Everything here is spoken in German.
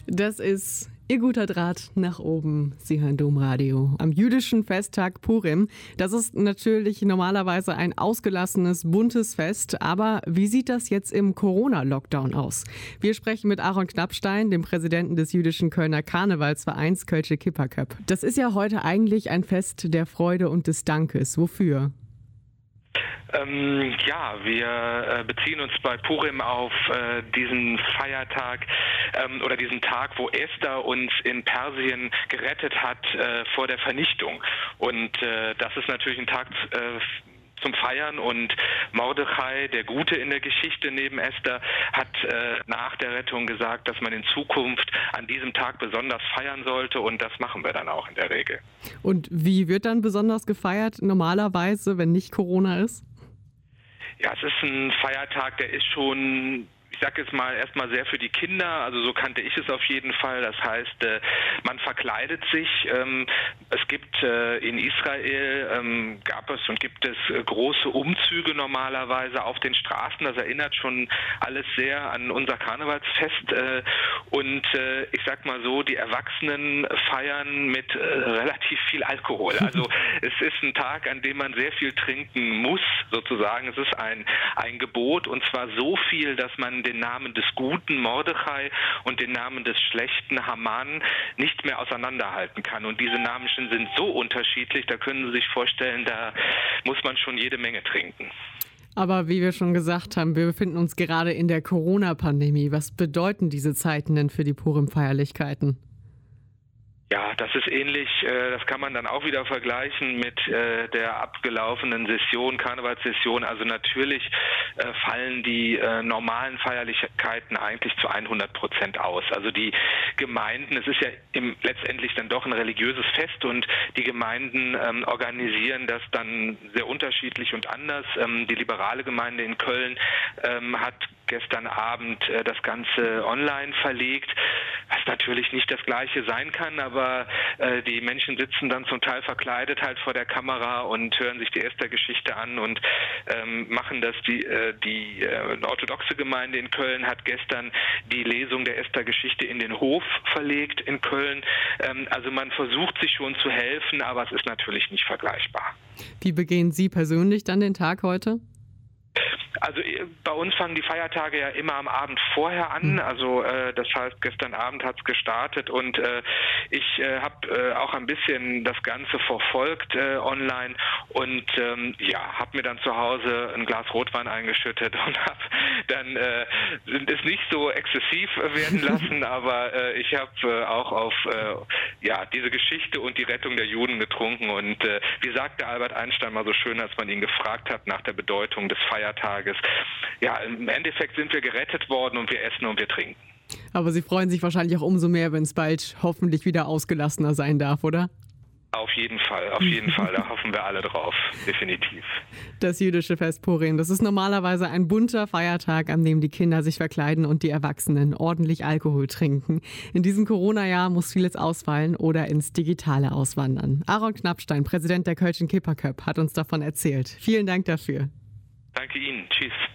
Das ist Ihr guter Draht nach oben. Sie hören Domradio am jüdischen Festtag Purim. Das ist natürlich normalerweise ein ausgelassenes, buntes Fest. Aber wie sieht das jetzt im Corona-Lockdown aus? Wir sprechen mit Aaron Knappstein, dem Präsidenten des jüdischen Kölner Karnevalsvereins Kölsche Kippaköp. Das ist ja heute eigentlich ein Fest der Freude und des Dankes. Wofür? Wir beziehen uns bei Purim auf diesen Feiertag oder diesen Tag, wo Esther uns in Persien gerettet hat vor der Vernichtung. Und das ist natürlich ein Tag zum Feiern, und Mordechai, der Gute in der Geschichte neben Esther, hat nach der Rettung gesagt, dass man in Zukunft an diesem Tag besonders feiern sollte, und das machen wir dann auch in der Regel. Und wie wird dann besonders gefeiert normalerweise, wenn nicht Corona ist? Ja, es ist ein Feiertag, der ist schon, ich sage jetzt mal, erstmal sehr für die Kinder, also so kannte ich es auf jeden Fall. Das heißt, man verkleidet sich. Es gibt in Israel, gab es und gibt es große Umzüge normalerweise auf den Straßen. Das erinnert schon alles sehr an unser Karnevalsfest. Und ich sag mal so, die Erwachsenen feiern mit relativ viel Alkohol. Also es ist ein Tag, an dem man sehr viel trinken muss, sozusagen. Es ist ein Gebot, und zwar so viel, dass man den Namen des guten Mordechai und den Namen des schlechten Haman nicht mehr auseinanderhalten kann. Und diese Namen sind so unterschiedlich, da können Sie sich vorstellen, da muss man schon jede Menge trinken. Aber wie wir schon gesagt haben, wir befinden uns gerade in der Corona-Pandemie. Was bedeuten diese Zeiten denn für die Purim-Feierlichkeiten? Ja, das ist ähnlich, das kann man dann auch wieder vergleichen mit der abgelaufenen Session, Karnevalssession. Also natürlich fallen die normalen Feierlichkeiten eigentlich zu 100% aus. Also die Gemeinden, es ist ja letztendlich dann doch ein religiöses Fest, und die Gemeinden organisieren das dann sehr unterschiedlich und anders. Die liberale Gemeinde in Köln hat gestern Abend das Ganze online verlegt, was natürlich nicht das Gleiche sein kann, aber die Menschen sitzen dann zum Teil verkleidet halt vor der Kamera und hören sich die Esther-Geschichte an und machen das. Die orthodoxe Gemeinde in Köln hat gestern die Lesung der Esther-Geschichte in den Hof verlegt in Köln. Also man versucht sich schon zu helfen, aber es ist natürlich nicht vergleichbar. Wie begehen Sie persönlich dann den Tag heute? Also bei uns fangen die Feiertage ja immer am Abend vorher an, also das heißt, gestern Abend hat es gestartet, und ich habe auch ein bisschen das Ganze verfolgt online, und habe mir dann zu Hause ein Glas Rotwein eingeschüttet und habe dann es nicht so exzessiv werden lassen, aber ich habe auch auf diese Geschichte und die Rettung der Juden getrunken, und wie sagte Albert Einstein mal so schön, als man ihn gefragt hat nach der Bedeutung des Feiertages: Ja, im Endeffekt sind wir gerettet worden, und wir essen und wir trinken. Aber Sie freuen sich wahrscheinlich auch umso mehr, wenn es bald hoffentlich wieder ausgelassener sein darf, oder? Auf jeden Fall, da hoffen wir alle drauf, definitiv. Das jüdische Fest Purim, das ist normalerweise ein bunter Feiertag, an dem die Kinder sich verkleiden und die Erwachsenen ordentlich Alkohol trinken. In diesem Corona-Jahr muss vieles ausfallen oder ins Digitale auswandern. Aaron Knappstein, Präsident der Kölschen Kippaköp, hat uns davon erzählt. Vielen Dank dafür. Danke Ihnen. Tschüss.